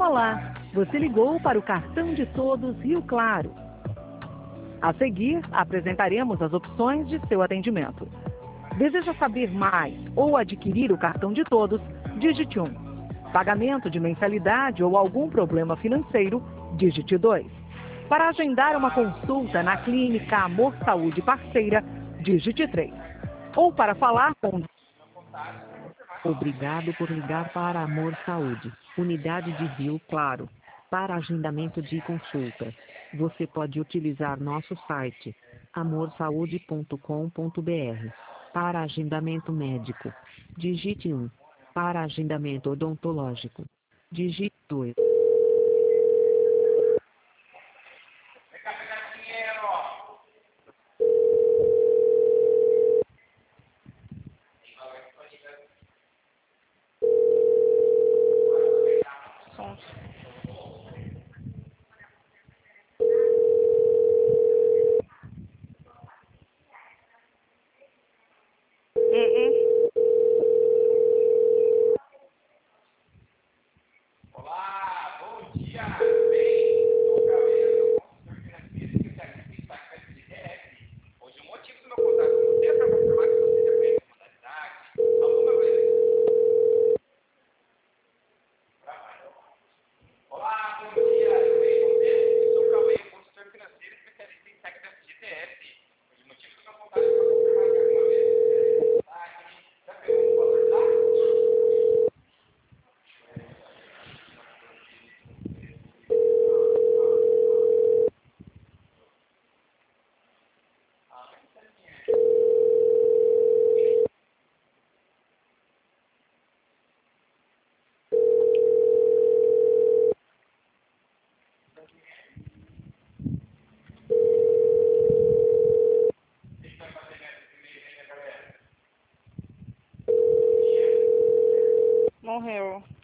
Olá, você ligou para o Cartão de Todos Rio Claro. A seguir, apresentaremos as opções de seu atendimento. Deseja saber mais ou adquirir o Cartão de Todos? Digite 1. Pagamento de mensalidade ou algum problema financeiro? Digite 2. Para agendar uma consulta na Clínica Amor Saúde Parceira? Digite 3. Ou para falar com... Obrigado por ligar para Amor Saúde, Unidade de Rio Claro. Para agendamento de consultas, você pode utilizar nosso site, amorsaude.com.br. Para agendamento médico, digite 1. Para agendamento odontológico, digite 2. Olá, bom dia, tudo bem? Sou o Cauê, consultor financeiro especialista em taxas de DF. Hoje o motivo do meu contato com você é para confirmar que você já conhece a modalidade, alguma vez. Olá, bom dia, tudo bem com você? Eu sou o Cauê, consultor financeiro especialista em taxas de DF. Hoje o motivo do meu contato é para confirmar que alguma vez você já pegou um valor lá? Morreu.